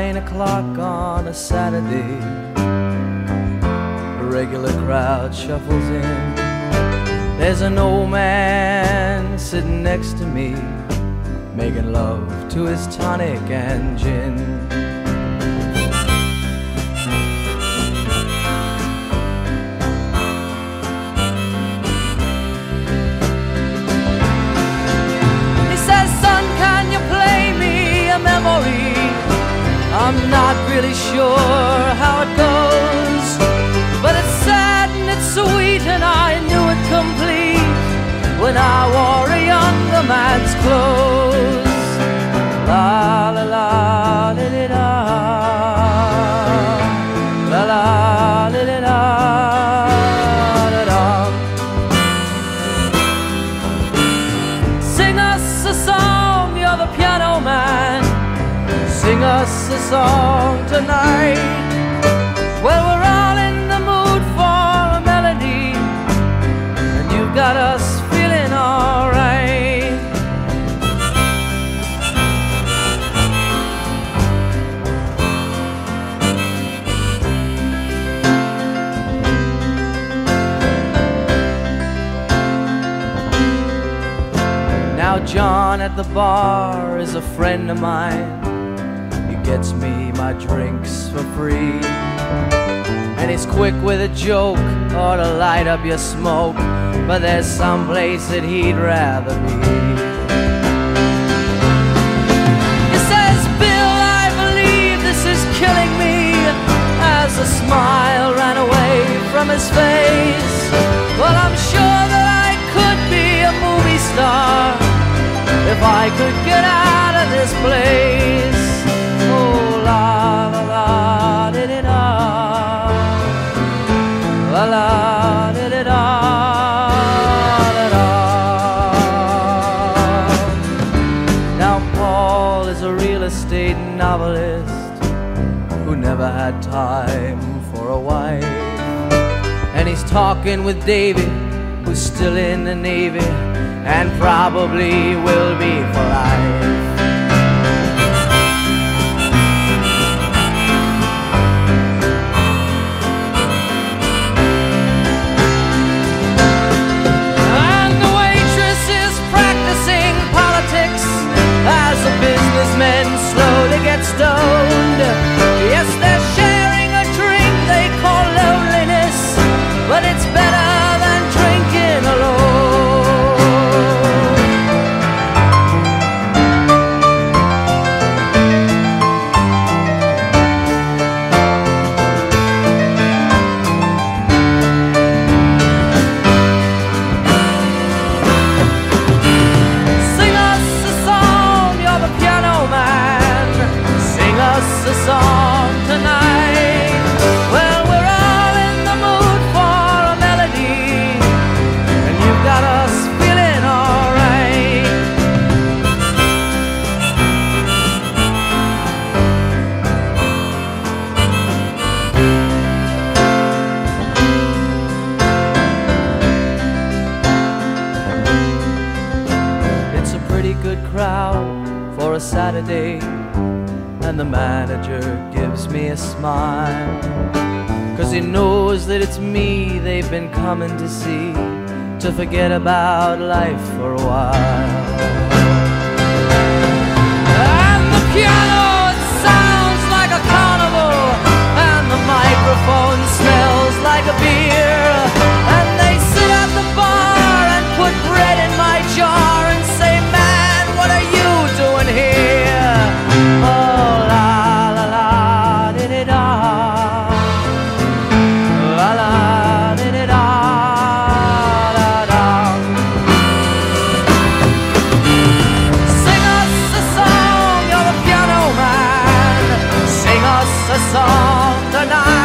9 o'clock on a Saturday. A regular crowd shuffles in. There's an old man sitting next to me, making love to his tonic and gin. He says, "Son, can you play me a memory? I'm not really sure how it goes, but it's sad and it's sweet, and I knew it complete when I wore a younger man's clothes." La la la li li da, la la li li da da da. Sing us a song, you're the piano man. Sing us a song tonight. Well, we're all in the mood for a melody, and you've got us feeling alright. Now John at the bar is a friend of mine. He gets me my drinks for free, and he's quick with a joke or to light up your smoke, but there's some place that he'd rather be. He says, "Bill, I believe this is killing me," as a smile ran away from his face. "Well, I'm sure that I could be a movie star if I could get out of this place." Oh, la la la di di da, la la di di da da da. Now Paul is a real estate novelist who never had time for a wife, and he's talking with David, who's still in the Navy and probably will be for life. And the waitress is practicing politics as the businessmen slowly get stoned. Yes, they're sharing a drink they call loneliness, but it's better than drinking alone. Sing us a song, you're the piano man. Sing us a song tonight. Well, we're all in the mood for a melody, and you've got us feeling alright. It's a pretty good crowd for a Saturday, and the manager gives me a smile, 'cause he knows that it's me they've been coming to see, to forget about life for a while. And the piano, it sounds like a carnival, and the microphone smells like a beer, and they sit at the bar and put bread in my jar and say, "Man, what are you doing here?" Oh, la la la di di da, la la di di da da da. Sing us a song, you're the piano man. Sing us a song tonight.